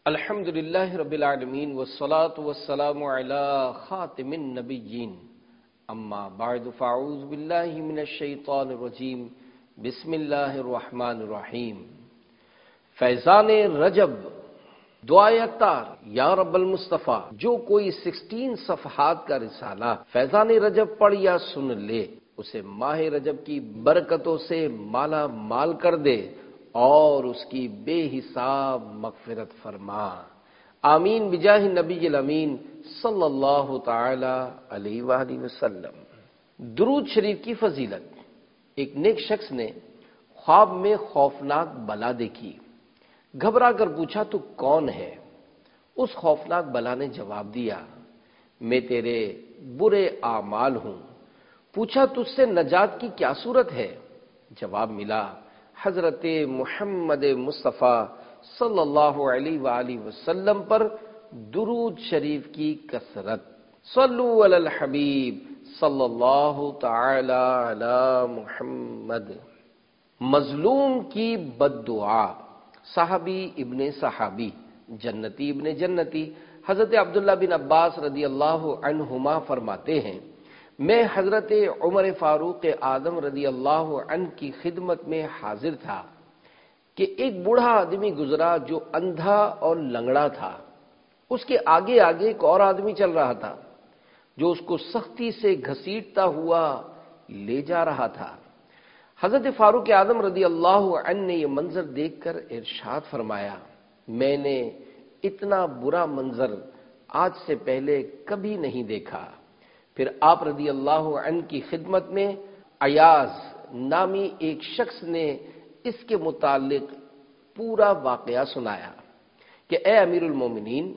الحمد للہ رب العالمین والصلاة والسلام علی خاتم النبیین اما بعد فاعوذ باللہ من الشیطان الرجیم بسم اللہ الرحمن الرحیم۔ فیضان رجب دعائے اتار یا رب المصطفیٰ، جو کوئی 16 صفحات کا رسالہ فیضان رجب پڑھ یا سن لے اسے ماہ رجب کی برکتوں سے مالا مال کر دے اور اس کی بے حساب مغفرت فرما، آمین بجاہ نبی الامین صلی اللہ تعالی علیہ وآلہ وسلم۔ درود شریف کی فضیلت۔ ایک نیک شخص نے خواب میں خوفناک بلا دیکھی، گھبرا کر پوچھا تو کون ہے؟ اس خوفناک بلا نے جواب دیا، میں تیرے برے اعمال ہوں۔ پوچھا تجھ سے نجات کی کیا صورت ہے؟ جواب ملا، حضرت محمد مصطفیٰ صلی اللہ علیہ وآلہ وسلم پر درود شریف کی کثرت۔ صلو علی الحبیب صلی اللہ تعالی علی محمد۔ مظلوم کی بد دعا۔ صحابی ابن صحابی، جنتی ابن جنتی حضرت عبداللہ بن عباس رضی اللہ عنہما فرماتے ہیں، میں حضرت عمر فاروق اعظم رضی اللہ عنہ کی خدمت میں حاضر تھا کہ ایک بوڑھا آدمی گزرا جو اندھا اور لنگڑا تھا۔ اس کے آگے آگے ایک اور آدمی چل رہا تھا جو اس کو سختی سے گھسیٹتا ہوا لے جا رہا تھا۔ حضرت فاروق اعظم رضی اللہ عنہ نے یہ منظر دیکھ کر ارشاد فرمایا، میں نے اتنا برا منظر آج سے پہلے کبھی نہیں دیکھا۔ پھر آپ رضی اللہ عنہ کی خدمت میں ایاز نامی ایک شخص نے اس کے متعلق پورا واقعہ سنایا کہ اے امیر المومنین،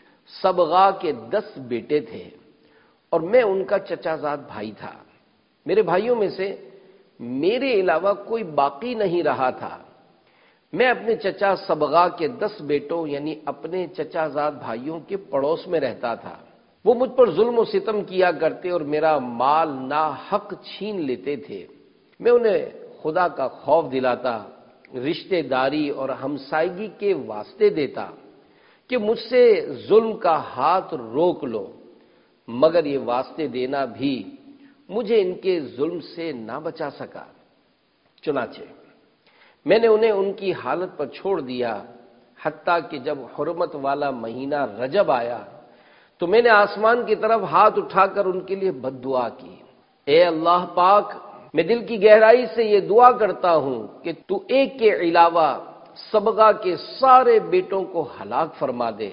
صبغہ کے 10 بیٹے تھے اور میں ان کا چچا زاد بھائی تھا۔ میرے بھائیوں میں سے میرے علاوہ کوئی باقی نہیں رہا تھا۔ میں اپنے چچا صبغہ کے 10 بیٹوں یعنی اپنے چچا زاد بھائیوں کے پڑوس میں رہتا تھا۔ وہ مجھ پر ظلم و ستم کیا کرتے اور میرا مال ناحق چھین لیتے تھے۔ میں انہیں خدا کا خوف دلاتا، رشتہ داری اور ہمسائیگی کے واسطے دیتا کہ مجھ سے ظلم کا ہاتھ روک لو، مگر یہ واسطے دینا بھی مجھے ان کے ظلم سے نہ بچا سکا۔ چنانچہ میں نے انہیں ان کی حالت پر چھوڑ دیا، حتیٰ کہ جب حرمت والا مہینہ رجب آیا تو میں نے آسمان کی طرف ہاتھ اٹھا کر ان کے لیے بد دعا کی، اے اللہ پاک، میں دل کی گہرائی سے یہ دعا کرتا ہوں کہ تو ایک کے علاوہ صبغہ کے سارے بیٹوں کو ہلاک فرما دے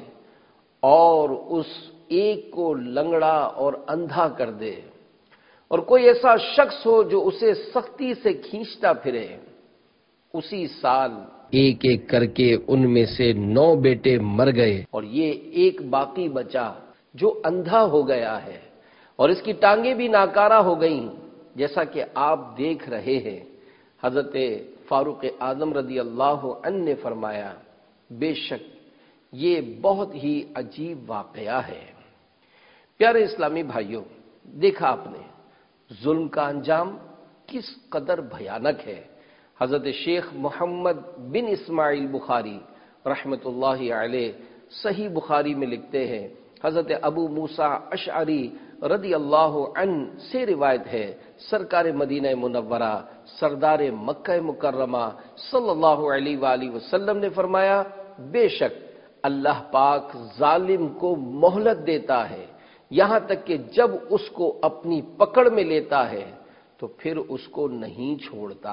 اور اس ایک کو لنگڑا اور اندھا کر دے، اور کوئی ایسا شخص ہو جو اسے سختی سے کھینچتا پھرے۔ اسی سال ایک ایک کر کے ان میں سے 9 بیٹے مر گئے اور یہ ایک باقی بچا جو اندھا ہو گیا ہے اور اس کی ٹانگیں بھی ناکارہ ہو گئیں، جیسا کہ آپ دیکھ رہے ہیں۔ حضرت فاروق اعظم رضی اللہ عنہ نے فرمایا، بے شک یہ بہت ہی عجیب واقعہ ہے۔ پیارے اسلامی بھائیوں، دیکھا آپ نے ظلم کا انجام کس قدر بھیانک ہے۔ حضرت شیخ محمد بن اسماعیل بخاری رحمۃ اللہ علیہ صحیح بخاری میں لکھتے ہیں، حضرت ابو موسیٰ اشعری رضی اللہ عنہ سے روایت ہے، سرکار مدینہ منورہ سردار مکہ مکرمہ صلی اللہ علیہ وآلہ وسلم نے فرمایا، بے شک اللہ پاک ظالم کو مہلت دیتا ہے یہاں تک کہ جب اس کو اپنی پکڑ میں لیتا ہے تو پھر اس کو نہیں چھوڑتا۔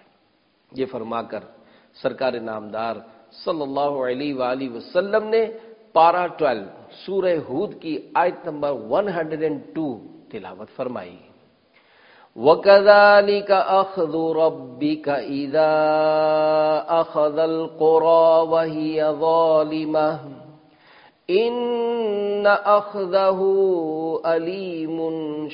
یہ فرما کر سرکار نامدار صلی اللہ علیہ وآلہ وسلم نے پارہ 12 سورہ ہود کی آیت نمبر 102 تلاوت فرمائی، وَكَذَلِكَ أَخْذُ رَبِّكَ إِذَا أَخَذَ الْقُرَى وَهِيَ ظَالِمَةٌ إِنَّ أَخْذَهُ أَلِيمٌ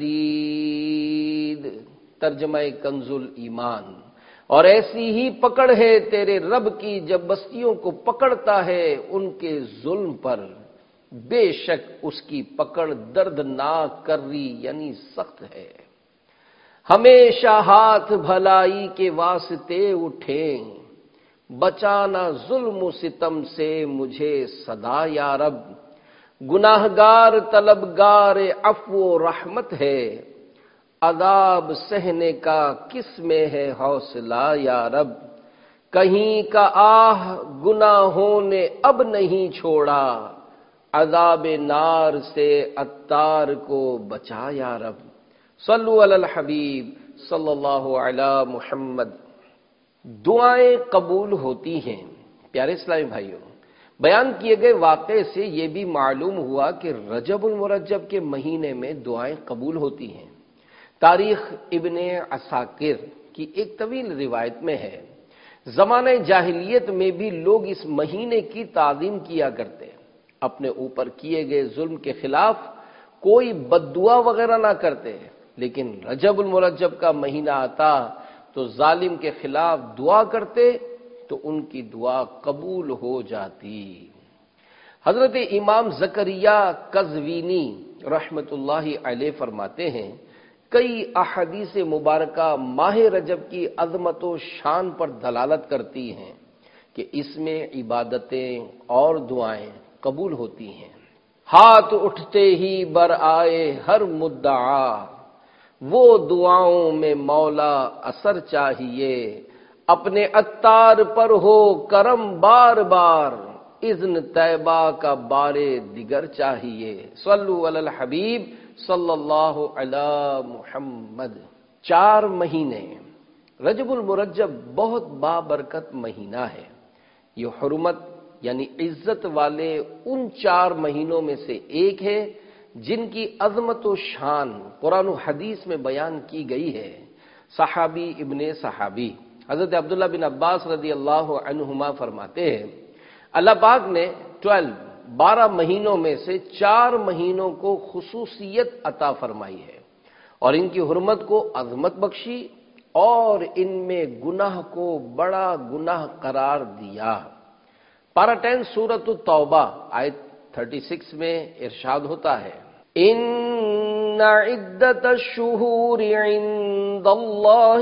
شَدِيدٌ۔ ترجمہ کنز الایمان۔ اور ایسی ہی پکڑ ہے تیرے رب کی جب بستیوں کو پکڑتا ہے ان کے ظلم پر، بے شک اس کی پکڑ دردناک کری یعنی سخت ہے۔ ہمیشہ ہاتھ بھلائی کے واسطے اٹھیں، بچانا ظلم و ستم سے مجھے صدا یا رب، گناہگار طلبگار عفو و رحمت ہے، عذاب سہنے کا کس میں ہے حوصلہ یا رب، کہیں کا آہ گناہوں نے اب نہیں چھوڑا، عذاب نار سے عطار کو بچا یا رب۔ صلو علی الحبیب صلی اللہ علی محمد۔ دعائیں قبول ہوتی ہیں۔ پیارے اسلامی بھائیوں، بیان کیے گئے واقعے سے یہ بھی معلوم ہوا کہ رجب المرجب کے مہینے میں دعائیں قبول ہوتی ہیں۔ تاریخ ابن عساکر کی ایک طویل روایت میں ہے، زمانہ جاہلیت میں بھی لوگ اس مہینے کی تعظیم کیا کرتے، اپنے اوپر کیے گئے ظلم کے خلاف کوئی بد دعا وغیرہ نہ کرتے، لیکن رجب المرجب کا مہینہ آتا تو ظالم کے خلاف دعا کرتے تو ان کی دعا قبول ہو جاتی۔ حضرت امام زکریا قزوینی رحمت اللہ علیہ فرماتے ہیں، کئی احادیث مبارکہ ماہ رجب کی عظمت و شان پر دلالت کرتی ہیں کہ اس میں عبادتیں اور دعائیں قبول ہوتی ہیں۔ ہاتھ اٹھتے ہی بر آئے ہر مدعا، وہ دعاؤں میں مولا اثر چاہیے، اپنے عطار پر ہو کرم بار بار، اذن طیبہ کا بارے دیگر چاہیے۔ صلو علی الحبیب صلی اللہ علی محمد۔ 4 مہینے، رجب المرجب بہت بابرکت مہینہ ہے۔ یہ حرمت یعنی عزت والے ان 4 مہینوں میں سے ایک ہے جن کی عظمت و شان قرآن و حدیث میں بیان کی گئی ہے۔ صحابی ابن صحابی حضرت عبداللہ بن عباس رضی اللہ عنہما فرماتے ہیں، اللہ پاک نے 12 مہینوں میں سے 4 مہینوں کو خصوصیت عطا فرمائی ہے اور ان کی حرمت کو عظمت بخشی اور ان میں گناہ کو بڑا گناہ قرار دیا۔ پارہ 10 سورۃ التوبہ آیت 36 میں ارشاد ہوتا ہے، ان عدت الشہور عند اللہ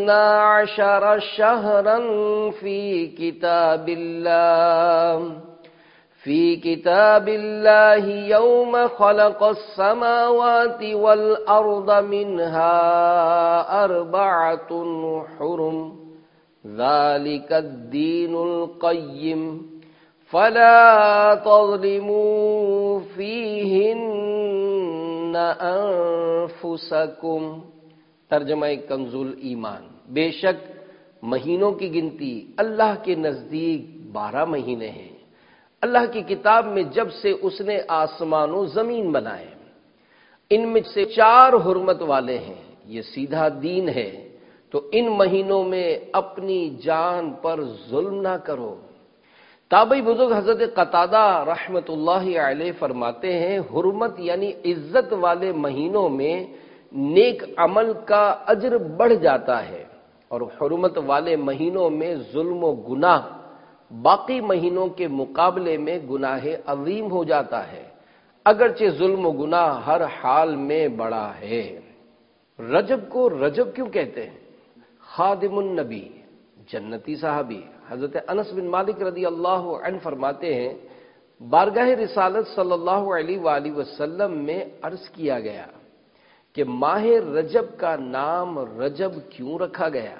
12 شہرا فی کتاب اللہ یوم خلق السماوات والارض منها 4 حرم ذلك الدین القیم فلا تظلموا فیہن انفسکم۔ ترجمہ کنز ایمان، بے شک مہینوں کی گنتی اللہ کے نزدیک 12 مہینے ہیں۔ اللہ کی کتاب میں جب سے اس نے آسمان و زمین بنائے، ان میں سے 4 حرمت والے ہیں، یہ سیدھا دین ہے، تو ان مہینوں میں اپنی جان پر ظلم نہ کرو۔ تابعی بزرگ حضرت قتادہ رحمت اللہ علیہ فرماتے ہیں، حرمت یعنی عزت والے مہینوں میں نیک عمل کا اجر بڑھ جاتا ہے، اور حرمت والے مہینوں میں ظلم و گناہ باقی مہینوں کے مقابلے میں گناہ عظیم ہو جاتا ہے، اگرچہ ظلم و گناہ ہر حال میں بڑا ہے۔ رجب کو رجب کیوں کہتے ہیں؟ خادم النبی جنتی صحابی حضرت انس بن مالک رضی اللہ عنہ فرماتے ہیں، بارگاہ رسالت صلی اللہ علیہ وآلہ وسلم میں عرض کیا گیا کہ ماہ رجب کا نام رجب کیوں رکھا گیا؟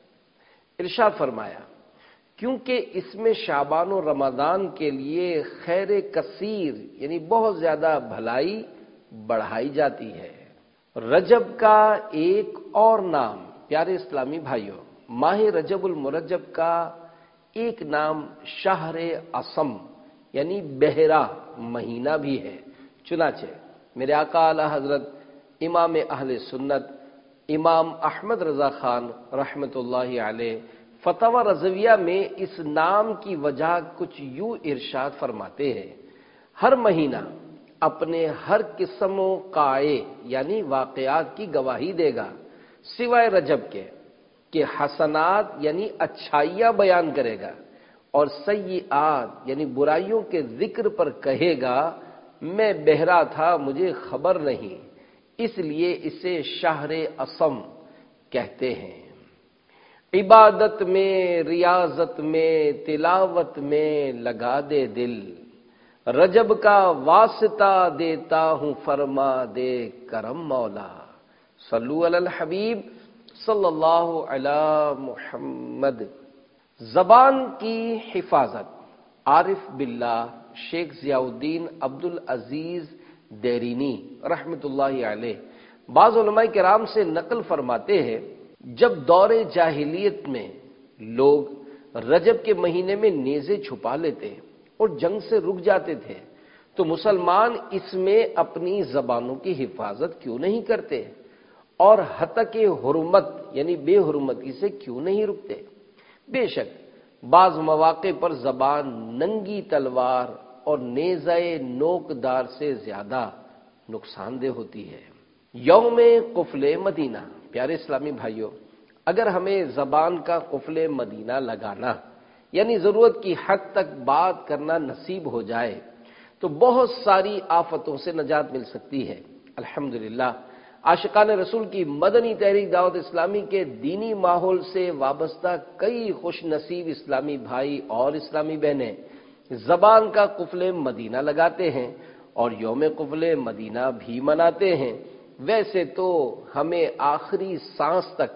ارشاد فرمایا، کیونکہ اس میں شعبان و رمضان کے لیے خیر کثیر یعنی بہت زیادہ بھلائی بڑھائی جاتی ہے۔ رجب کا ایک اور نام پیارے اسلامی بھائیوں، ماہ رجب المرجب کا ایک نام شہر عصم یعنی بحرہ مہینہ بھی ہے۔ چنانچہ میرے آقا اعلی حضرت امام اہل سنت امام احمد رضا خان رحمت اللہ علیہ فتاوی رضویہ میں اس نام کی وجہ کچھ یوں ارشاد فرماتے ہیں، ہر مہینہ اپنے ہر قسم و قائے یعنی واقعات کی گواہی دے گا، سوائے رجب کے کہ حسنات یعنی اچھائیاں بیان کرے گا، اور سیئات یعنی برائیوں کے ذکر پر کہے گا میں بہرا تھا مجھے خبر نہیں، اس لیے اسے شہر عصم کہتے ہیں۔ عبادت میں، ریاضت میں، تلاوت میں لگا دے دل، رجب کا واسطہ دیتا ہوں فرما دے کرم مولا۔ صلو علی الحبیب صلی اللہ علی محمد۔ زبان کی حفاظت، عارف باللہ شیخ ضیاء الدین عبدالعزیز دیرینی رحمۃ اللہ علیہ بعض علماء کرام سے نقل فرماتے ہیں، جب دور جاہلیت میں لوگ رجب کے مہینے میں نیزے چھپا لیتے اور جنگ سے رک جاتے تھے تو مسلمان اس میں اپنی زبانوں کی حفاظت کیوں نہیں کرتے اور ہتک حرمت یعنی بے حرمتی سے کیوں نہیں رکتے؟ بے شک بعض مواقع پر زبان ننگی تلوار اور نیزہ نوکدار سے زیادہ نقصان دہ ہوتی ہے۔ یوم قفل مدینہ، پیارے اسلامی بھائیوں، اگر ہمیں زبان کا قفل مدینہ لگانا یعنی ضرورت کی حد تک بات کرنا نصیب ہو جائے تو بہت ساری آفتوں سے نجات مل سکتی ہے۔ الحمدللہ عاشقان رسول کی مدنی تحریک دعوت اسلامی کے دینی ماحول سے وابستہ کئی خوش نصیب اسلامی بھائی اور اسلامی بہنیں زبان کا قفل مدینہ لگاتے ہیں اور یوم قفل مدینہ بھی مناتے ہیں۔ ویسے تو ہمیں آخری سانس تک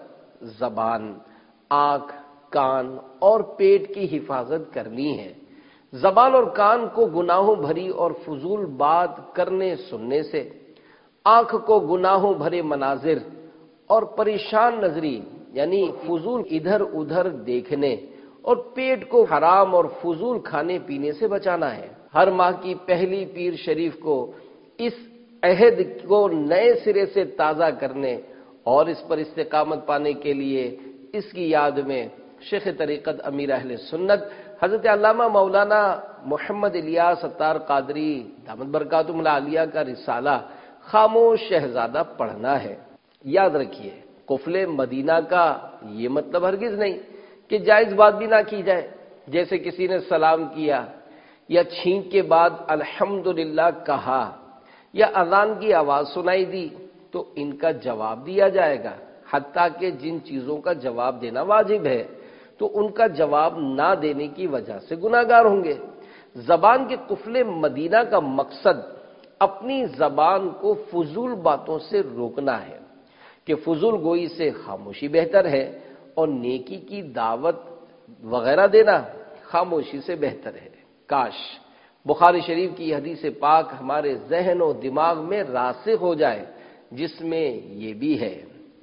زبان، آنکھ، کان اور پیٹ کی حفاظت کرنی ہے۔ زبان اور کان کو گناہوں بھری اور فضول بات کرنے سننے سے، آنکھ کو گناہوں بھرے مناظر اور پریشان نظری یعنی فضول ادھر ادھر دیکھنے اور پیٹ کو حرام اور فضول کھانے پینے سے بچانا ہے۔ ہر ماہ کی پہلی پیر شریف کو اس عہد کو نئے سرے سے تازہ کرنے اور اس پر استقامت پانے کے لیے اس کی یاد میں شیخ طریقت امیر اہل سنت حضرت علامہ مولانا محمد الیاس ستار قادری دامت برکاتہم العالیہ کا رسالہ خاموش شہزادہ پڑھنا ہے۔ یاد رکھیے، قفل مدینہ کا یہ مطلب ہرگز نہیں کہ جائز بات بھی نہ کی جائے، جیسے کسی نے سلام کیا یا چھینک کے بعد الحمدللہ کہا یا اذان کی آواز سنائی دی تو ان کا جواب دیا جائے گا، حتیٰ کہ جن چیزوں کا جواب دینا واجب ہے تو ان کا جواب نہ دینے کی وجہ سے گناہگار ہوں گے۔ زبان کے قفل مدینہ کا مقصد اپنی زبان کو فضول باتوں سے روکنا ہے کہ فضول گوئی سے خاموشی بہتر ہے اور نیکی کی دعوت وغیرہ دینا خاموشی سے بہتر ہے۔ کاش بخاری شریف کی حدیث پاک ہمارے ذہن و دماغ میں راسخ ہو جائے، جس میں یہ بھی ہے،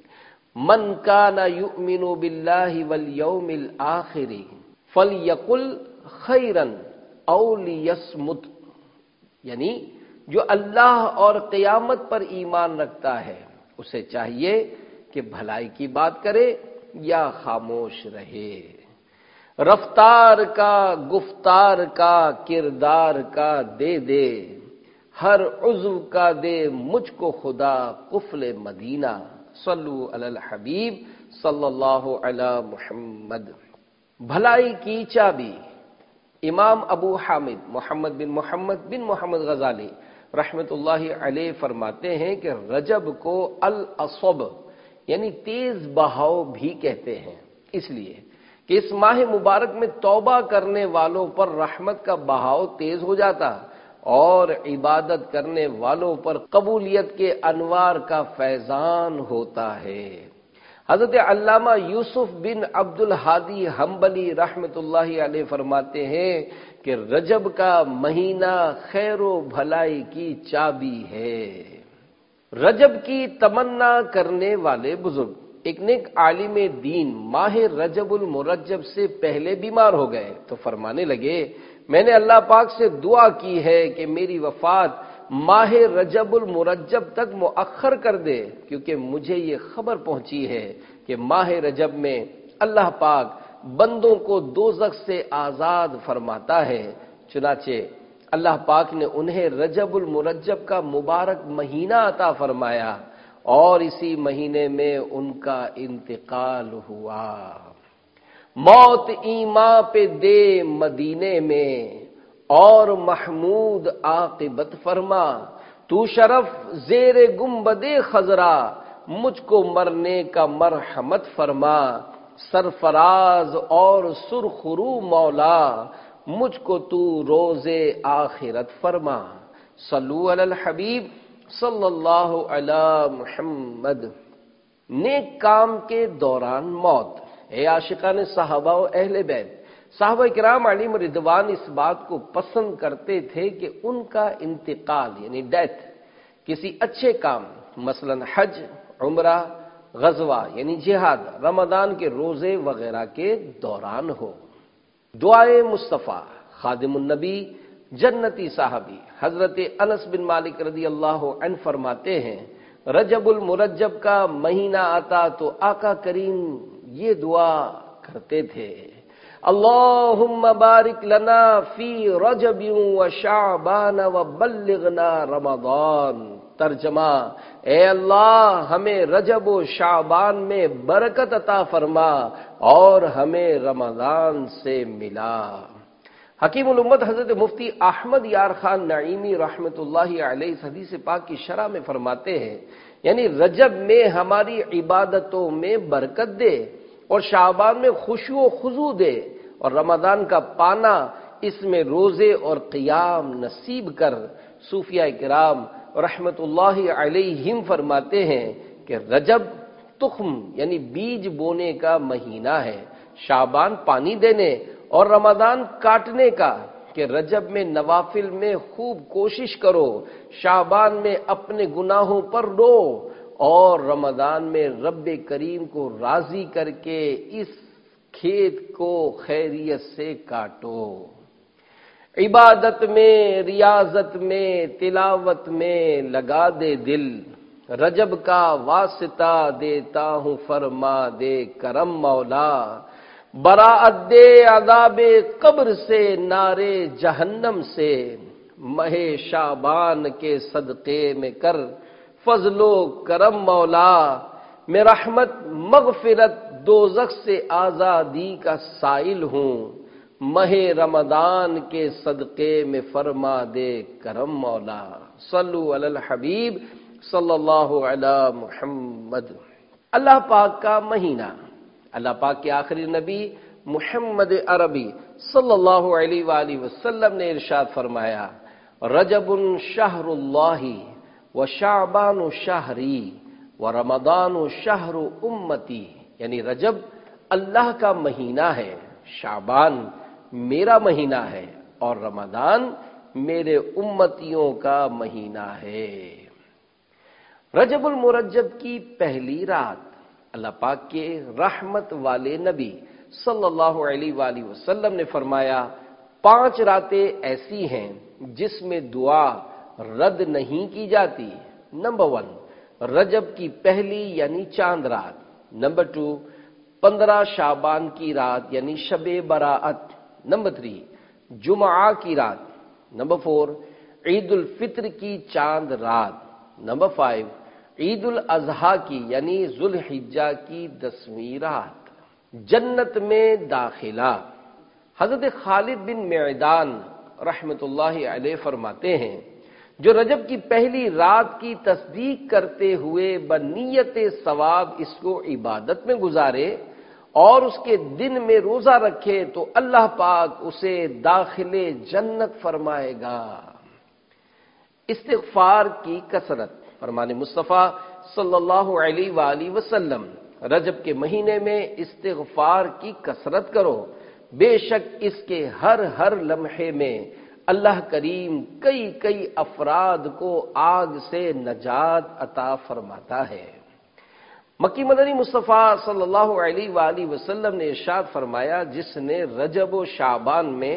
من کان یؤمن باللہ والیوم الآخر فلیقل خیرا او لیصمت، یعنی جو اللہ اور قیامت پر ایمان رکھتا ہے اسے چاہیے کہ بھلائی کی بات کرے یا خاموش رہے۔ رفتار کا، گفتار کا، کردار کا دے دے، ہر عضو کا دے مجھ کو خدا قفل مدینہ۔ صلو علی الحبیب صلی اللہ علی محمد۔ بھلائی کی چابی، امام ابو حامد محمد بن محمد غزالی رحمت اللہ علیہ فرماتے ہیں کہ رجب کو الاصب یعنی تیز بہاؤ بھی کہتے ہیں، اس لیے کہ اس ماہ مبارک میں توبہ کرنے والوں پر رحمت کا بہاؤ تیز ہو جاتا اور عبادت کرنے والوں پر قبولیت کے انوار کا فیضان ہوتا ہے۔ حضرت علامہ یوسف بن عبد الہادی حنبلی رحمت اللہ علیہ فرماتے ہیں کہ رجب کا مہینہ خیر و بھلائی کی چابی ہے۔ رجب کی تمنا کرنے والے بزرگ ایک نیک عالم دین ماہ رجب المرجب سے پہلے بیمار ہو گئے تو فرمانے لگے، میں نے اللہ پاک سے دعا کی ہے کہ میری وفات ماہ رجب المرجب تک مؤخر کر دے، کیونکہ مجھے یہ خبر پہنچی ہے کہ ماہ رجب میں اللہ پاک بندوں کو دوزخ سے آزاد فرماتا ہے۔ چنانچہ اللہ پاک نے انہیں رجب المرجب کا مبارک مہینہ عطا فرمایا اور اسی مہینے میں ان کا انتقال ہوا۔ موت ایمان پہ دے مدینے میں اور محمود عاقبت فرما، تو شرف زیر گنبد خضرا مجھ کو مرنے کا مرحمت فرما، سرفراز اور سرخرو مولا، مجھ کو تو روز آخرت فرما۔ صلو علی الحبیب صلی اللہ علی محمد۔ نیک کام کے دوران موت۔ اے عاشقان صحابہ و اہل بیت، صحابہ کرام علیہم رضوان اس بات کو پسند کرتے تھے کہ ان کا انتقال یعنی ڈیتھ کسی اچھے کام مثلا حج، عمرہ، غزوہ یعنی جہاد، رمضان کے روزے وغیرہ کے دوران ہو۔ دعائے مصطفیٰ، خادم النبی جنتی صحابی حضرت انس بن مالک رضی اللہ عنہ فرماتے ہیں، رجب المرجب کا مہینہ آتا تو آقا کریم یہ دعا کرتے تھے، اللہم بارک لنا فی رجب و شعبان و بلغنا رمضان۔ ترجمہ، اے اللہ ہمیں رجب و شعبان میں برکت عطا فرما اور ہمیں رمضان سے ملا۔ حکیم الامت حضرت مفتی احمد یار خان نعیمی رحمۃ اللہ علیہ اس حدیث پاک کی شرح میں فرماتے ہیں، یعنی رجب میں ہماری عبادتوں میں برکت دے اور شعبان میں خشوع و خضوع دے، اور رمضان کا پانا اس میں روزے اور قیام نصیب کر۔ صوفیاء کرام رحمت اللہ علیہم فرماتے ہیں کہ رجب تخم یعنی بیج بونے کا مہینہ ہے، شعبان پانی دینے اور رمضان کاٹنے کا، کہ رجب میں نوافل میں خوب کوشش کرو، شعبان میں اپنے گناہوں پر رو، اور رمضان میں رب کریم کو راضی کر کے اس کھیت کو خیریت سے کاٹو۔ عبادت میں، ریاضت میں، تلاوت میں لگا دے دل، رجب کا واسطہ دیتا ہوں فرما دے کرم مولا، براءت دے عذاب قبر سے، نارے جہنم سے، ماہ شعبان کے صدقے میں کر فضل و کرم مولا، میں رحمت مغفرت دوزخ سے آزادی کا سائل ہوں، ماہ رمضان کے صدقے میں فرما دے کرم مولا۔ صلو علی الحبیب صلی اللہ علی محمد۔ اللہ پاک کا مہینہ، اللہ پاک کے آخری نبی محمد عربی صلی اللہ علیہ وآلہ وسلم نے ارشاد فرمایا، رجب شہر اللہ و شعبان شہری و رمضان شہر امتی، یعنی رجب اللہ کا مہینہ ہے، شعبان میرا مہینہ ہے، اور رمضان میرے امتیوں کا مہینہ ہے۔ رجب المرجب کی پہلی رات اللہ پاک کے رحمت والے نبی صلی اللہ علیہ وآلہ وسلم نے فرمایا، 5 راتیں ایسی ہیں جس میں دعا رد نہیں کی جاتی۔ نمبر 1 رجب کی پہلی یعنی چاند رات، نمبر 2 15 شعبان کی رات یعنی شب براءت، نمبر 3 جمعہ کی رات، نمبر 4 عید الفطر کی چاند رات، نمبر 5 عید الاضحیٰ کی یعنی ذوالحجہ کی 10ویں رات۔ جنت میں داخلہ، حضرت خالد بن معدان رحمت اللہ علیہ فرماتے ہیں، جو رجب کی پہلی رات کی تصدیق کرتے ہوئے بنیت ثواب اس کو عبادت میں گزارے اور اس کے دن میں روزہ رکھے تو اللہ پاک اسے داخل جنت فرمائے گا۔ استغفار کی کثرت، فرمان مصطفیٰ صلی اللہ علیہ وآلہ وسلم، رجب کے مہینے میں استغفار کی کثرت کرو، بے شک اس کے ہر لمحے میں اللہ کریم کئی افراد کو آگ سے نجات عطا فرماتا ہے۔ مکی مدنی مصطفیٰ صلی اللہ علیہ وآلہ وسلم نے ارشاد فرمایا، جس نے رجب و شعبان میں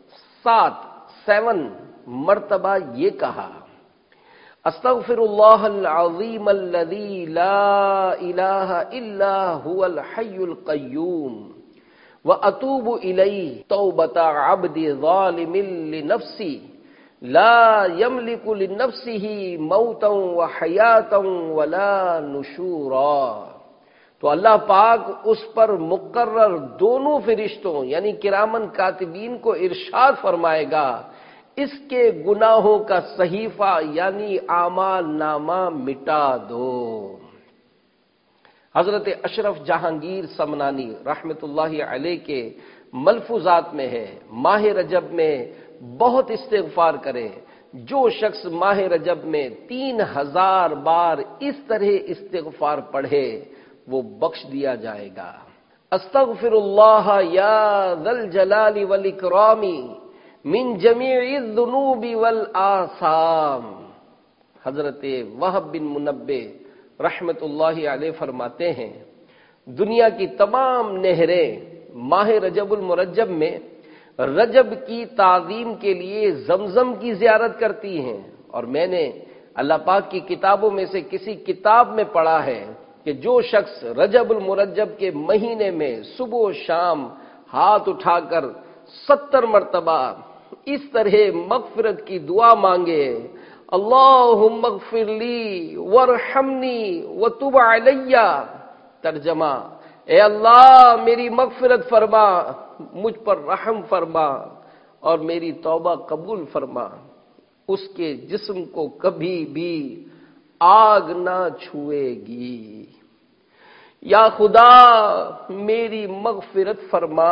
7 مرتبہ یہ کہا، استغفر اللہ العظیم الذی لا الہ الا هو الحی القیوم واتوب الیہ توبۃ عبد ظالم لنفسی لا یملک لنفسہ موتا وحیاتا ولا نشورا۔ تو اللہ پاک اس پر مقرر دونوں فرشتوں یعنی کرامن کاتبین کو ارشاد فرمائے گا، اس کے گناہوں کا صحیفہ یعنی اعمال نامہ مٹا دو۔ حضرت اشرف جہانگیر سمنانی رحمت اللہ علیہ کے ملفوظات میں ہے، ماہ رجب میں بہت استغفار کرے، جو شخص ماہ رجب میں 3000 بار اس طرح استغفار پڑھے وہ بخش دیا جائے گا۔ استغفر اللہ یا ذا الجلال والاکرام من جمیع الذنوب والآثام۔ حضرت وہب بن منبہ رحمت اللہ علیہ فرماتے ہیں دنیا کی تمام نہریں ماہ رجب المرجب میں رجب کی تعظیم کے لیے زمزم کی زیارت کرتی ہیں، اور میں نے اللہ پاک کی کتابوں میں سے کسی کتاب میں پڑھا ہے کہ جو شخص رجب المرجب کے مہینے میں صبح و شام ہاتھ اٹھا کر 70 مرتبہ اس طرح مغفرت کی دعا مانگے، اللہم اغفر لی وارحمنی وتب علی، ترجمہ اے اللہ میری مغفرت فرما، مجھ پر رحم فرما اور میری توبہ قبول فرما، اس کے جسم کو کبھی بھی آگ نہ چھوئے گی۔ یا خدا میری مغفرت فرما،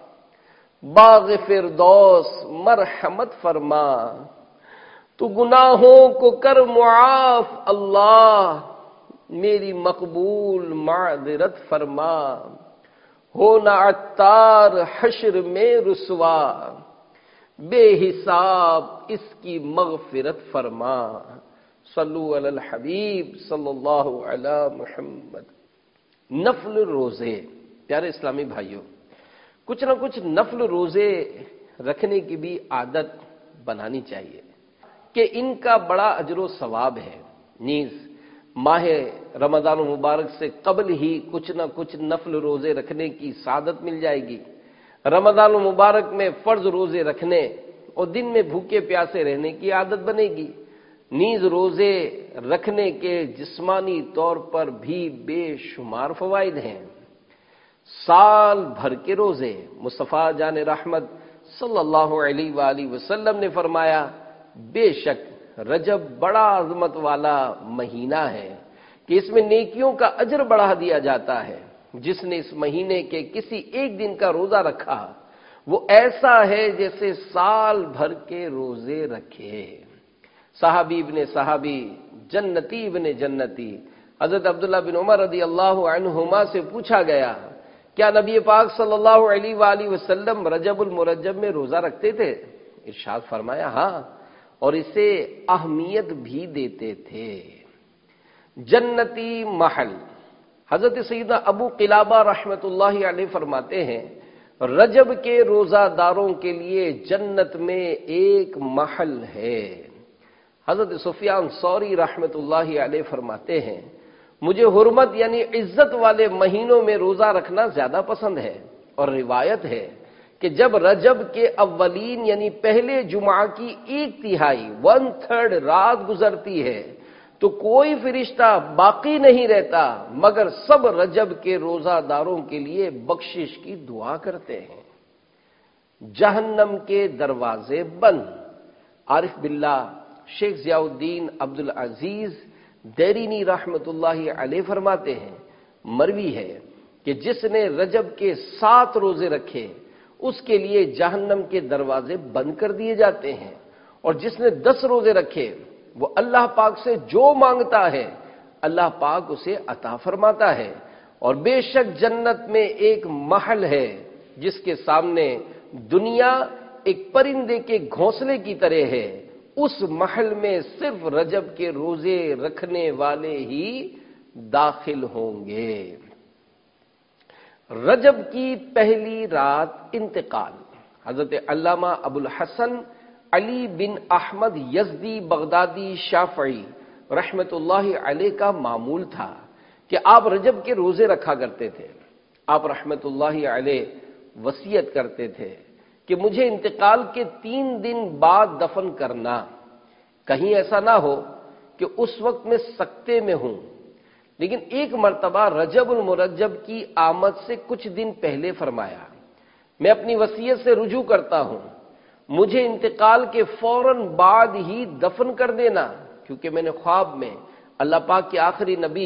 باغ فردوس مرحمت فرما، تو گناہوں کو کر معاف اللہ، میری مقبول معذرت فرما، ہونا عطار حشر میں رسوا، بے حساب اس کی مغفرت فرما۔ صلو علی الحبیب صلی اللہ علی محمد۔ نفل روزے، پیارے اسلامی بھائیوں، کچھ نہ کچھ نفل روزے رکھنے کی بھی عادت بنانی چاہیے کہ ان کا بڑا اجر و ثواب ہے۔ نیز ماہ رمضان المبارک سے قبل ہی کچھ نہ کچھ نفل روزے رکھنے کی سعادت مل جائے گی۔ رمضان المبارک میں فرض روزے رکھنے اور دن میں بھوکے پیاسے رہنے کی عادت بنے گی۔ نیز روزے رکھنے کے جسمانی طور پر بھی بے شمار فوائد ہیں۔ سال بھر کے روزے، مصطفیٰ جان رحمت صلی اللہ علیہ وآلہ وسلم نے فرمایا بے شک رجب بڑا عظمت والا مہینہ ہے کہ اس میں نیکیوں کا اجر بڑھا دیا جاتا ہے۔ جس نے اس مہینے کے کسی ایک دن کا روزہ رکھا وہ ایسا ہے جیسے سال بھر کے روزے رکھے۔ صحابی ابن صحابی، جنتی ابن جنتی حضرت عبداللہ بن عمر رضی اللہ عنہما سے پوچھا گیا کیا نبی پاک صلی اللہ علیہ وآلہ وسلم رجب المرجب میں روزہ رکھتے تھے؟ ارشاد فرمایا ہاں، اور اسے اہمیت بھی دیتے تھے۔ جنتی محل، حضرت سیدنا ابو قلابہ رحمت اللہ علیہ فرماتے ہیں رجب کے روزہ داروں کے لیے جنت میں ایک محل ہے۔ حضرت سفیان ثوری رحمت اللہ علیہ فرماتے ہیں مجھے حرمت یعنی عزت والے مہینوں میں روزہ رکھنا زیادہ پسند ہے، اور روایت ہے کہ جب رجب کے اولین یعنی پہلے جمعہ کی 1/3 1/3 رات گزرتی ہے تو کوئی فرشتہ باقی نہیں رہتا مگر سب رجب کے روزہ داروں کے لیے بخشش کی دعا کرتے ہیں۔ جہنم کے دروازے بند، عارف باللہ شیخ ضیاء الدین عبد العزیز دیرینی رحمت اللہ علیہ فرماتے ہیں مروی ہے کہ جس نے رجب کے 7 روزے رکھے اس کے لیے جہنم کے دروازے بند کر دیے جاتے ہیں، اور جس نے 10 روزے رکھے وہ اللہ پاک سے جو مانگتا ہے اللہ پاک اسے عطا فرماتا ہے۔ اور بے شک جنت میں ایک محل ہے جس کے سامنے دنیا ایک پرندے کے گھونسلے کی طرح ہے، اس محل میں صرف رجب کے روزے رکھنے والے ہی داخل ہوں گے۔ رجب کی پہلی رات انتقال، حضرت علامہ ابو الحسن علی بن احمد یزدی بغدادی شافعی رحمت اللہ علیہ کا معمول تھا کہ آپ رجب کے روزے رکھا کرتے تھے۔ آپ رحمت اللہ علیہ وصیت کرتے تھے کہ مجھے انتقال کے 3 دن بعد دفن کرنا، کہیں ایسا نہ ہو کہ اس وقت میں سکتے میں ہوں۔ لیکن ایک مرتبہ رجب المرجب کی آمد سے کچھ دن پہلے فرمایا میں اپنی وصیت سے رجوع کرتا ہوں، مجھے انتقال کے فوراً بعد ہی دفن کر دینا، کیونکہ میں نے خواب میں اللہ پاک کے آخری نبی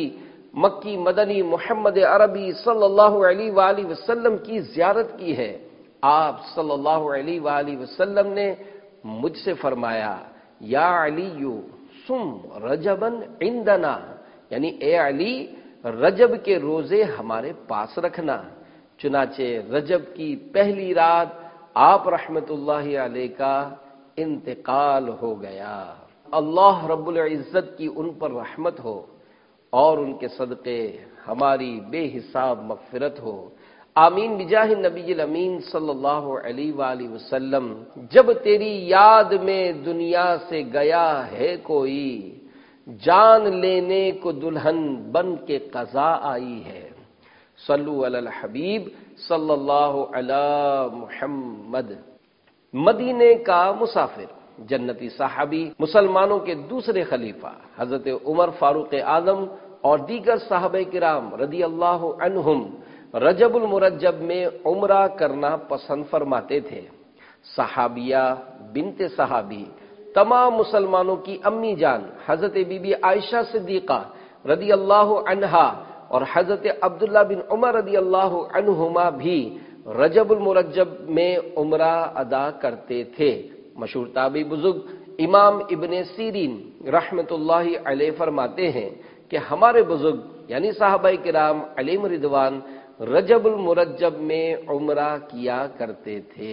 مکی مدنی محمد عربی صلی اللہ علیہ وآلہ وسلم کی زیارت کی ہے، آپ صلی اللہ علیہ وآلہ وسلم نے مجھ سے فرمایا یا علی صم رجبا عندنا، یعنی اے علی رجب کے روزے ہمارے پاس رکھنا۔ چنانچہ رجب کی پہلی رات آپ رحمت اللہ علیہ کا انتقال ہو گیا۔ اللہ رب العزت کی ان پر رحمت ہو اور ان کے صدقے ہماری بے حساب مغفرت ہو، آمین بجاہ نبی الامین صلی اللہ علیہ وآلہ وسلم۔ جب تیری یاد میں دنیا سے گیا ہے کوئی، جان لینے کو دلہن بن کے قضا آئی ہے۔ صلو علی الحبیب صلی اللہ علی محمد۔ مدینے کا مسافر، جنتی صحابی، مسلمانوں کے دوسرے خلیفہ حضرت عمر فاروق اعظم اور دیگر صحابہ کرام رضی اللہ عنہم رجب المرجب میں عمرہ کرنا پسند فرماتے تھے۔ صحابیہ بنت صحابی، تمام مسلمانوں کی امی جان حضرت بی بی عائشہ صدیقہ رضی اللہ عنہا اور حضرت عبداللہ بن عمر رضی اللہ عنہما بھی رجب المرجب میں عمرہ ادا کرتے تھے۔ مشہور تابعی بزرگ امام ابن سیرین رحمت اللہ علیہ فرماتے ہیں کہ ہمارے بزرگ یعنی صحابہ کرام علیہم رضوان رجب المرجب میں عمرہ کیا کرتے تھے۔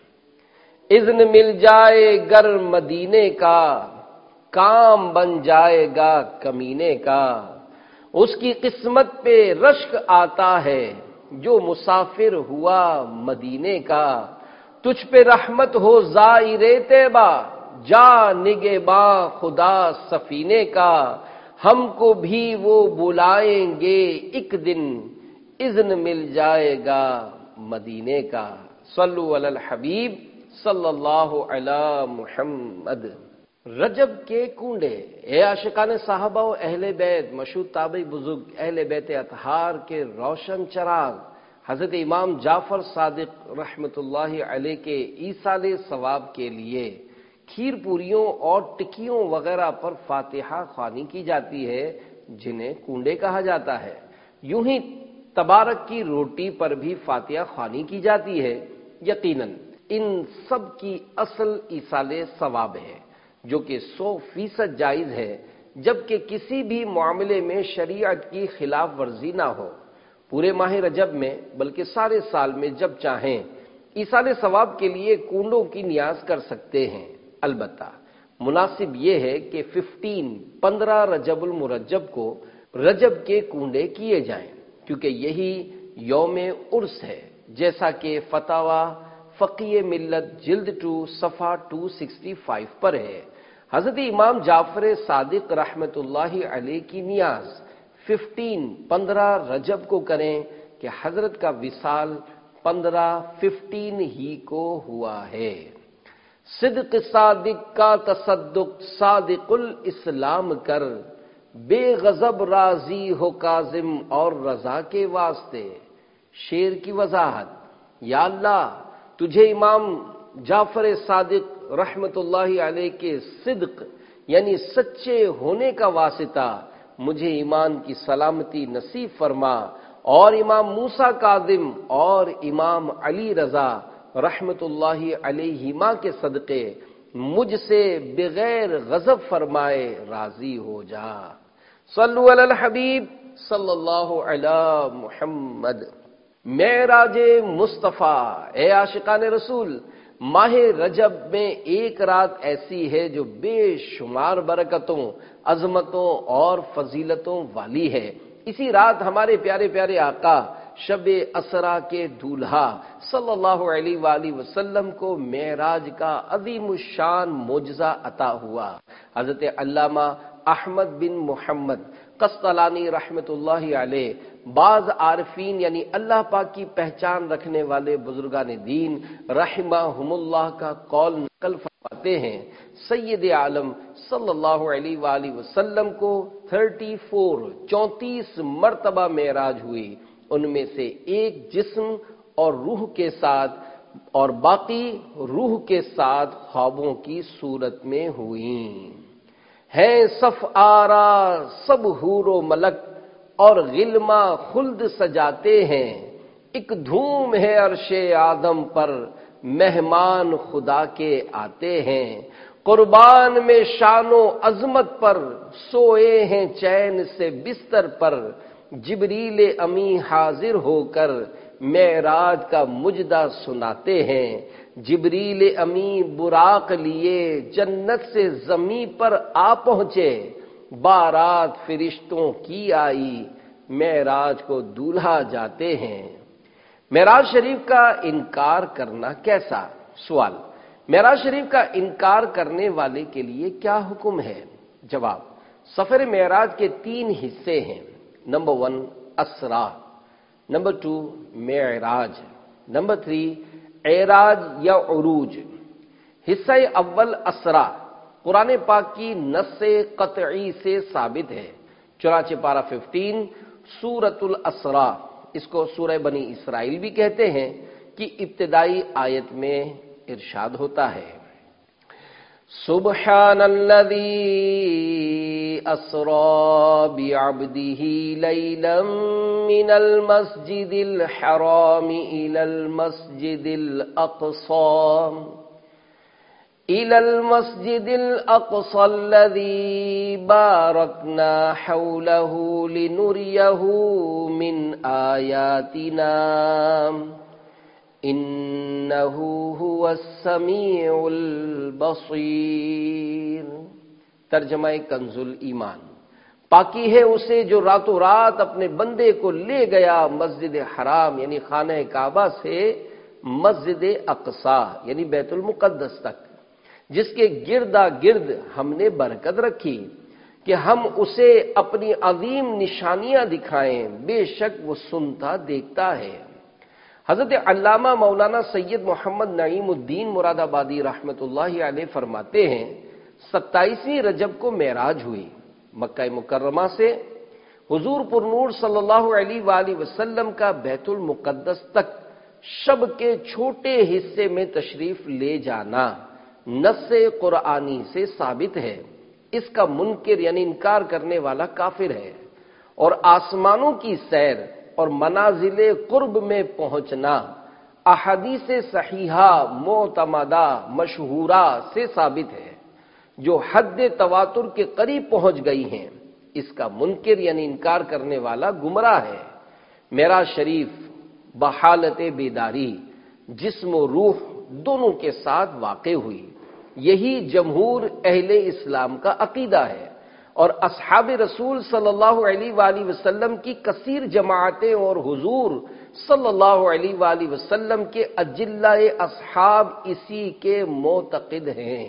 اذن مل جائے گر مدینے کا، کام بن جائے گا کمینے کا، اس کی قسمت پہ رشک آتا ہے جو مسافر ہوا مدینے کا، تجھ پہ رحمت ہو زائر طیبہ، جا نگہباں خدا سفینے کا، ہم کو بھی وہ بلائیں گے ایک دن، اذن مل جائے گا مدینے کا۔ صلو علی الحبیب صلی اللہ علی محمد۔ رجب کے کنڈے، اے عاشقان صحابہ و اہل بیت، مشہور تابعی بزرگ اہل بیت اطہار کے روشن چراغ حضرت امام جعفر صادق رحمت اللہ علیہ کے ایصال ثواب کے لیے کھیر پوریوں اور ٹکیوں وغیرہ پر فاتحہ خوانی کی جاتی ہے، جنہیں کنڈے کہا جاتا ہے۔ یوں ہی تبارک کی روٹی پر بھی فاتحہ خوانی کی جاتی ہے۔ یقیناً ان سب کی اصل ایصال ثواب ہے، جو کہ 100% جائز ہے، جبکہ کسی بھی معاملے میں شریعت کی خلاف ورزی نہ ہو۔ پورے ماہ رجب میں بلکہ سارے سال میں جب چاہیں ایصال ثواب کے لیے کنڈوں کی نیاز کر سکتے ہیں۔ البتہ مناسب یہ ہے کہ 15 رجب المرجب کو رجب کے کنڈے کیے جائیں، کیونکہ یہی یوم عرس ہے، جیسا کہ فتاوی فقہ ملت جلد 2 صفحہ 265 پر ہے۔ حضرت امام جعفر صادق رحمت اللہ علیہ کی نیاز 15 رجب کو کریں کہ حضرت کا وصال 15 ہی کو ہوا ہے۔ صدق صادق کا تصدق صادق الاسلام کر، بے غضب راضی ہو کاظم اور رضا کے واسطے۔ شعر کی وضاحت، یا اللہ تجھے امام جعفر صادق رحمت اللہ علیہ کے صدق یعنی سچے ہونے کا واسطہ مجھے ایمان کی سلامتی نصیب فرما، اور امام موسیٰ کاظم اور امام علی رضا رحمت اللہ علیہما کے صدقے مجھ سے بغیر غضب فرمائے راضی ہو جا۔ صلو علی الحبیب صلی اللہ علی محمد۔ معراج مصطفیٰ، اے عاشقان رسول، ماہ رجب میں ایک رات ایسی ہے جو بے شمار برکتوں، عظمتوں اور فضیلتوں والی ہے۔ اسی رات ہمارے پیارے پیارے آقا شب اسرا کے دولہا صلی اللہ علیہ وآلہ وسلم کو معراج کا عظیم الشان معجزہ عطا ہوا۔ حضرت علامہ احمد بن محمد قسطلانی رحمت اللہ علیہ، بعض عارفین یعنی اللہ پاک کی پہچان رکھنے والے بزرگان دین رحمہم اللہ کا قول نقل فرماتے ہیں، سید عالم صلی اللہ علیہ وآلہ وسلم کو 34 مرتبہ معراج ہوئی، ان میں سے ایک جسم اور روح کے ساتھ اور باقی روح کے ساتھ خوابوں کی صورت میں ہوئیں۔ ہیں صف آرا سب حور و ملک اور غلما خلد سجاتے ہیں، ایک دھوم ہے عرش آدم پر، مہمان خدا کے آتے ہیں، قربان میں شان و عظمت پر، سوئے ہیں چین سے بستر پر، جبریل امی حاضر ہو کر معراج کا مجدہ سناتے ہیں، جبریل امی براق لیے جنت سے زمین پر آ پہنچے، بارات فرشتوں کی آئی، معراج کو دولہا جاتے ہیں۔ معراج شریف کا انکار کرنا کیسا؟ سوال، معراج شریف کا انکار کرنے والے کے لیے کیا حکم ہے؟ جواب، سفر معراج کے 3 حصے ہیں۔ نمبر 1 اسرا، نمبر 2 معراج، نمبر 3 اعراج یا عروج۔ حصہ اول اسرا قرآن پاک کی نص قطعی سے ثابت ہے، چنانچہ پارہ 15 سورۃ الاسرا، اس کو سورہ بنی اسرائیل بھی کہتے ہیں، کہ ابتدائی آیت میں ارشاد ہوتا ہے، سبحان الذی اسری بعبدہ لیلا من المسجد الحرام الی المسجد الاقصى الذی بارکنا حولہ لنریہ من آیاتنا انہ هو السمیع البصیر۔ ترجمہ کنز الایمان، پاکی ہے اسے جو راتوں رات اپنے بندے کو لے گیا مسجد حرام یعنی خانہ کعبہ سے مسجد اقصی یعنی بیت المقدس تک، جس کے گردا گرد ہم نے برکت رکھی کہ ہم اسے اپنی عظیم نشانیاں دکھائیں، بے شک وہ سنتا دیکھتا ہے۔ حضرت علامہ مولانا سید محمد نعیم الدین مراد آبادی رحمۃ اللہ علیہ فرماتے ہیں، 27ویں رجب کو معراج ہوئی، مکہ مکرمہ سے حضور پرنور صلی اللہ علیہ وآلہ وسلم کا بیت المقدس تک شب کے چھوٹے حصے میں تشریف لے جانا نص قرآنی سے ثابت ہے۔ اس کا منکر یعنی انکار کرنے والا کافر ہے، اور آسمانوں کی سیر اور منازل قرب میں پہنچنا احادیث صحیحہ معتمدہ مشہورہ سے ثابت ہے، جو حد تواتر کے قریب پہنچ گئی ہیں۔ اس کا منکر یعنی انکار کرنے والا گمراہ ہے۔ معراج شریف بحالت بیداری جسم و روح دونوں کے ساتھ واقع ہوئی، یہی جمہور اہل اسلام کا عقیدہ ہے، اور اصحاب رسول صلی اللہ علیہ وآلہ وسلم کی کثیر جماعتیں اور حضور صلی اللہ علیہ وآلہ وسلم کے اجلہ اصحاب اسی کے معتقد ہیں۔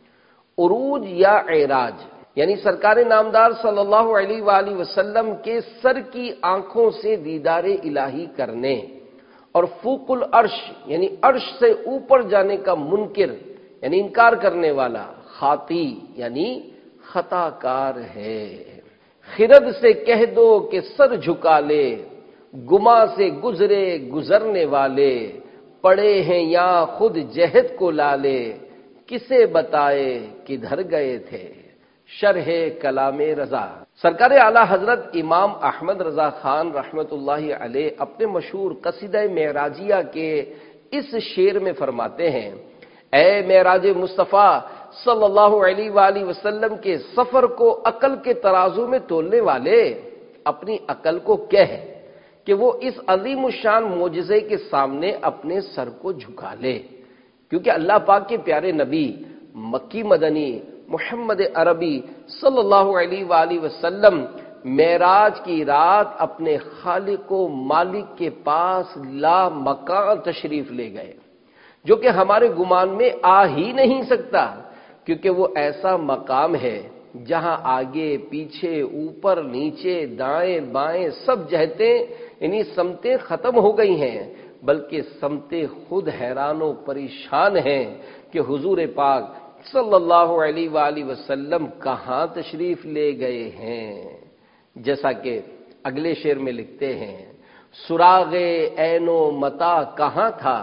عروج یا اعراج یعنی سرکار نامدار صلی اللہ علیہ وآلہ وسلم کے سر کی آنکھوں سے دیدار الہی کرنے، اور فوق العرش یعنی عرش سے اوپر جانے کا منکر یعنی انکار کرنے والا خاطی یعنی خطا کار ہے۔ خرد سے کہہ دو کہ سر جھکا لے، گما سے گزرے گزرنے والے، پڑے ہیں یا خود جہد کو لالے، کسے بتائے کدھر گئے تھے۔ شرح کلام رضا، سرکار اعلیٰ حضرت امام احمد رضا خان رحمۃ اللہ علیہ اپنے مشہور قصیدہ معراجیہ کے اس شعر میں فرماتے ہیں، اے معراج مصطفیٰ صلی اللہ علیہ وآلہ وسلم کے سفر کو عقل کے ترازو میں تولنے والے، اپنی عقل کو کہہ کہ وہ اس عظیم الشان معجزے کے سامنے اپنے سر کو جھکا لے، کیونکہ اللہ پاک کے پیارے نبی مکی مدنی محمد عربی صلی اللہ علیہ وآلہ وسلم معراج کی رات اپنے خالق و مالک کے پاس لا مکان تشریف لے گئے، جو کہ ہمارے گمان میں آ ہی نہیں سکتا، کیونکہ وہ ایسا مقام ہے جہاں آگے پیچھے اوپر نیچے دائیں بائیں سب جہتیں یعنی سمتیں ختم ہو گئی ہیں، بلکہ سمتیں خود حیران و پریشان ہیں کہ حضور پاک صلی اللہ علیہ وآلہ وسلم کہاں تشریف لے گئے ہیں۔ جیسا کہ اگلے شعر میں لکھتے ہیں، سراغ عین و متا کہاں تھا،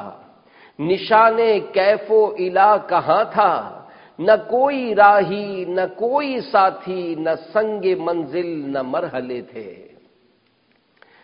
نشان کیف و الا کہاں تھا، نہ کوئی راہی نہ کوئی ساتھی، نہ سنگ منزل نہ مرحلے تھے۔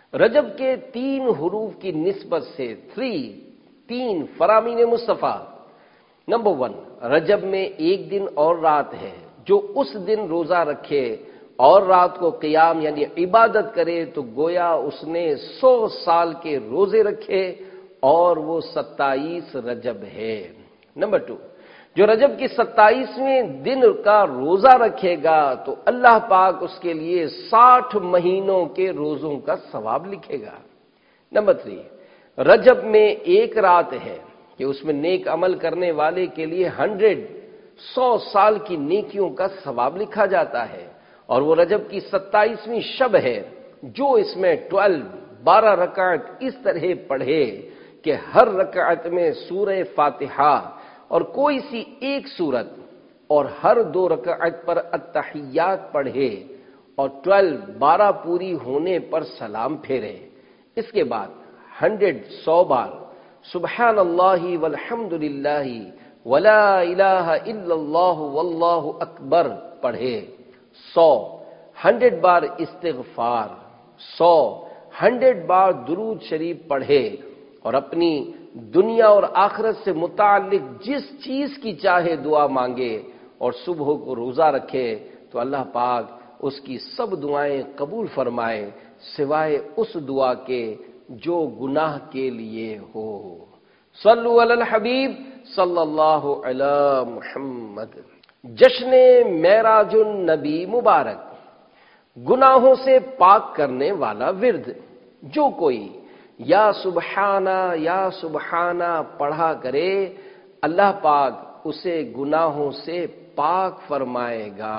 رجب کے 3 حروف کی نسبت سے 3 فرامین مصطفیٰ۔ نمبر 1، رجب میں ایک دن اور رات ہے، جو اس دن روزہ رکھے اور رات کو قیام یعنی عبادت کرے تو گویا اس نے 100 سال کے روزے رکھے، اور وہ 27 رجب ہے۔ نمبر 2، جو رجب کی 27ویں دن کا روزہ رکھے گا تو اللہ پاک اس کے لیے 60 مہینوں کے روزوں کا ثواب لکھے گا۔ نمبر 3، رجب میں ایک رات ہے کہ اس میں نیک عمل کرنے والے کے لیے 100 سال کی نیکیوں کا ثواب لکھا جاتا ہے، اور وہ رجب کی 27ویں شب ہے، جو اس میں 12 رکعت اس طرح پڑھے کہ ہر رکعت میں سورہ فاتحہ اور کوئی سی ایک سورت، اور ہر 2 رکعت پر التحیات پڑھے، اور 12 پوری ہونے پر سلام پھیرے۔ اس کے بعد 100 بار سبحان اللہ والحمد للہ ولا الہ الا اللہ واللہ اکبر پڑھے، 100 بار استغفار، 100 بار درود شریف پڑھے، اور اپنی دنیا اور آخرت سے متعلق جس چیز کی چاہے دعا مانگے، اور صبح کو روزہ رکھے تو اللہ پاک اس کی سب دعائیں قبول فرمائے سوائے اس دعا کے جو گناہ کے لیے ہو۔ صلو علی الحبیب صلی اللہ علی محمد۔ جشن معراج النبی مبارک، گناہوں سے پاک کرنے والا ورد۔ جو کوئی یا سبحانہ پڑھا کرے، اللہ پاک اسے گناہوں سے پاک فرمائے گا۔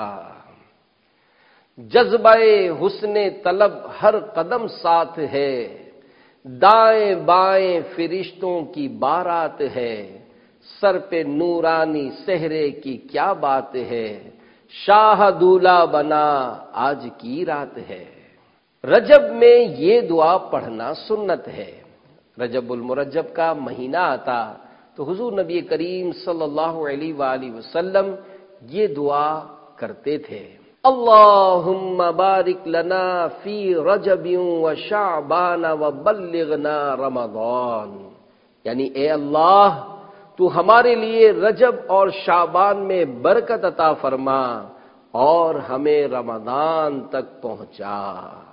جذبہ حسن طلب ہر قدم ساتھ ہے، دائیں بائیں فرشتوں کی بارات ہے، سر پہ نورانی صحرے کی کیا بات ہے، شاہ دولہا بنا آج کی رات ہے۔ رجب میں یہ دعا پڑھنا سنت ہے۔ رجب المرجب کا مہینہ آتا تو حضور نبی کریم صلی اللہ علیہ وآلہ وسلم یہ دعا کرتے تھے، اللہم بارک لنا فی رجب و شعبان و بلغنا رمضان، یعنی اے اللہ تو ہمارے لیے رجب اور شعبان میں برکت عطا فرما اور ہمیں رمضان تک پہنچا۔